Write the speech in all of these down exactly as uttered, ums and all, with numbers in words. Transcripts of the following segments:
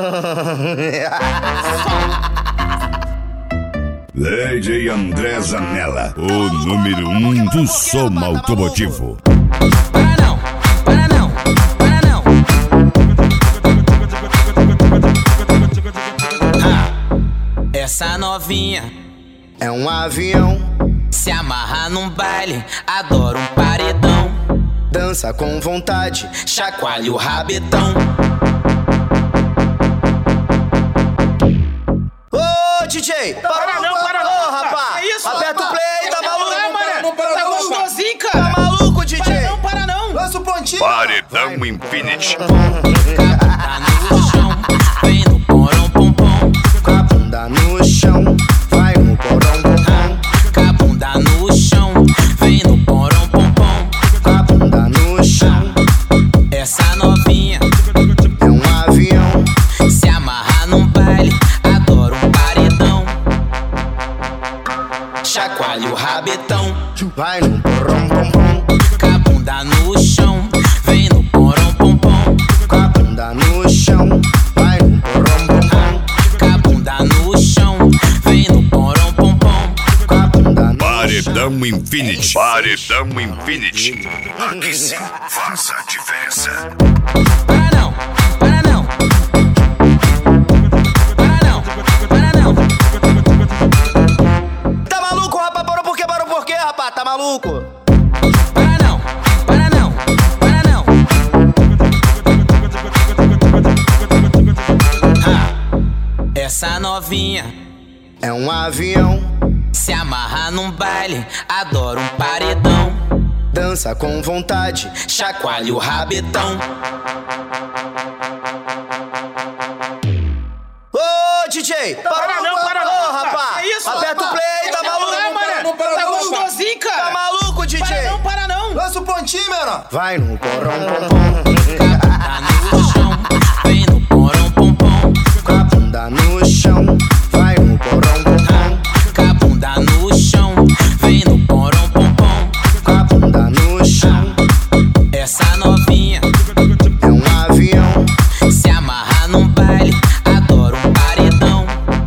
D J André Zanella, o número um do som automotivo. Para não, para não, para não. Ah, essa novinha é um avião, se amarra num baile, adora um paredão. dança com vontade, chacoalha o rabetão. Ô D J, para, para não, para não, ô rapaz, é isso, aperta o play, tá maluco? Não, mané, tá gostosinho, cara. Tá maluco, D J? Para não, para não. Lança o pontinho. Paredão Infinity. Tá no chão, vem no porão pom pom. Com a bunda no chão, vai no porão pom pom. Com a bunda no chão, vem no porão pom pom. Com a bunda no chão, essa novinha é um avião, se amarra num baile, adora um paredão. Chacoalha o rabetão, vai no porão pom pom. com a bunda no chão, vem no porão pom pom. Com a bunda no chão, vai no porão pom pom. Com a bunda no chão, vem no porão pom pom. Com a bunda no Paredão Infinity. Paredão Infinity. Aqui sim, faça a diferença. Para não, para não. Para não, para não. Tá maluco, rapaz? Parou por quê? Parou por quê, rapaz? Tá maluco? Para não, para não, para não. Ah, essa novinha É um avião, se amarra num baile, adora um paredão. dança com vontade, Chacoalha o rabetão. ô D J, Para não, para não. Ô rapaz, É isso, aperta o rapaz. play, tá maluco? Não, mané, tá gostosinho, Tá cara. maluco, D J? Para não, para não. Lança o pontinho, menor. Vai no porão pom pom. Tá no chão, vem no porão pom pom. Com a bunda no chão, vai no porão pom pom. Com a bunda no chão, vem no porão pom pom. Com a bunda no chão, Essa novinha é um avião, se amarra num baile, adora um paredão.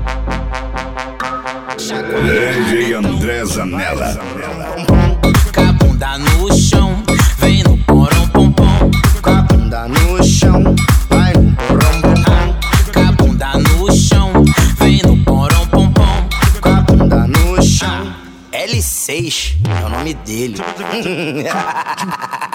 D J André Zanella. pom pom. Com a bunda no chão, vem no porão pom pom. Com a bunda no chão, vai no porão pom pom. Com a bunda no chão, vem no porão pom pom. Com a bunda no chão. L seis é o nome dele.